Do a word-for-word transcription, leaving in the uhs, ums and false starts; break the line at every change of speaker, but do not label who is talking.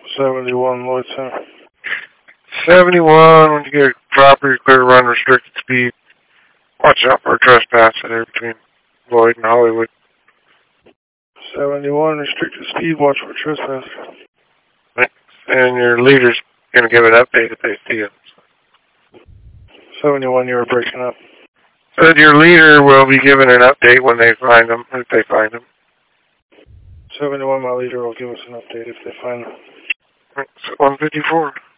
seventy-one, Lloyd Center.
seventy-one, when you get a property clear run restricted speed, watch out for a trespass there between Lloyd and Hollywood.
seventy-one, restricted speed, watch for trespass.
And your leader's going to give an update if they see it.
seventy-one, you were breaking up.
Said your leader will be given an update when they find them, if they find them.
seventy-one, my leader will give us an update if they find them.
one fifty-four.